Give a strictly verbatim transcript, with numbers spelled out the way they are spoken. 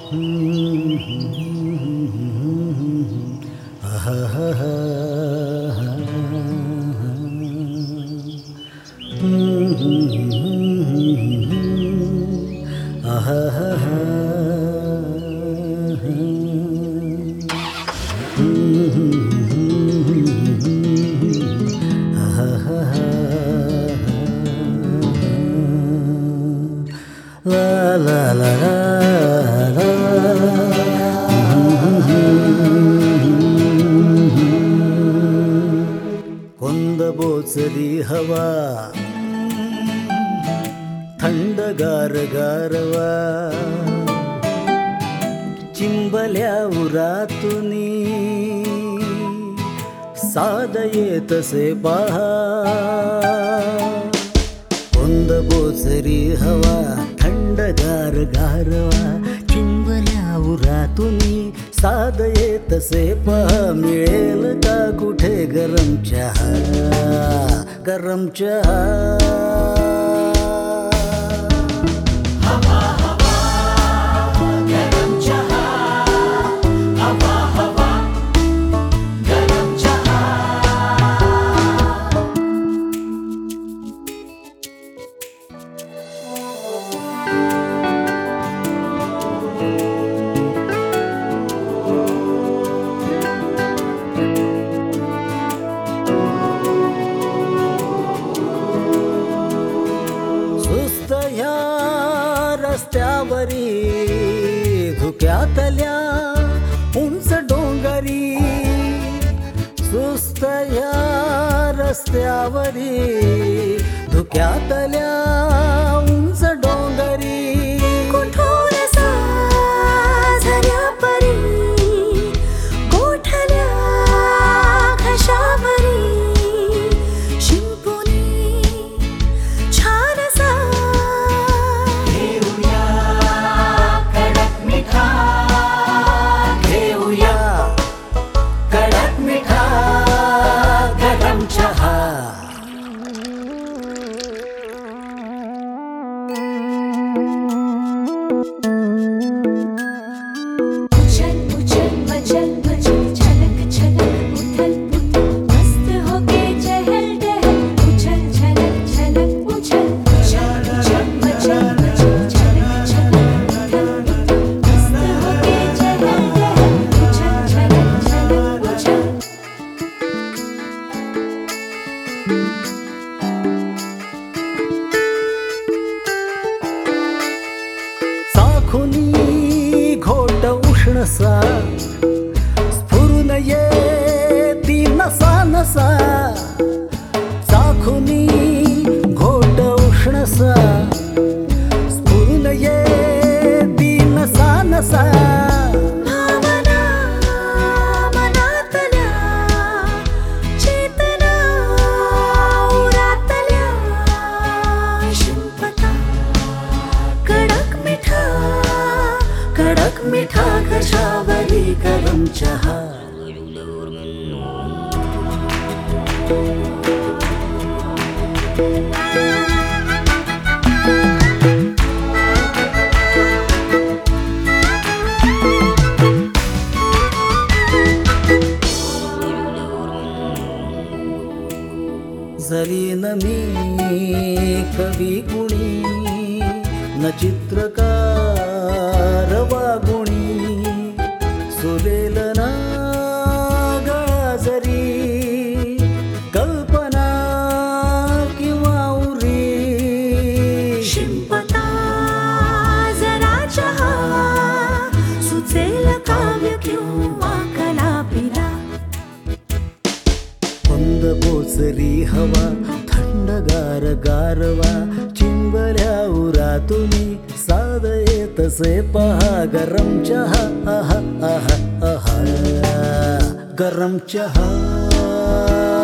La la la la la. कुंद बोचरी हवा थंडगार गारवा चिंबल्या उरातुनी साद येतसे पहा कुंद बोचरी हवा थंडगार गारवा चिंबल्या उरातुनी साद येतसे पहा मिळेल का कुठे गरम चहा गरम चहा रस्त्यावरी धुक्यातल्या उंच डोंगरी सुस्त या रस्त्यावरी धुक्यातल्या उंच डोंगरी कुठून साझऱ्या परी गोठल्या घशावरी शिंपुनी छानसा चाखुनी घोट उष्णसा स्फुरून येती नसा नसा चाखुनी घोट उष्णसा स्फुरून येती नसा नसा भावना मनातल्या चेतना उरातल्या शिंपता कडक मिठा कडक मिठा घशावरी गरम चहा जरी न मी कवी गुणी न चित्रकार वागुणी सुरेल ना गाजरी कल्पना किंवा उरी शिंपता जरा चहा सुचेल काव्य किंवा कलापिला कुंद बोचरी हवा थंडगार गारवा चिंबल्या उरातुनी साद येतसे पहा गरम चहा आहा आहा आहा गरम चहा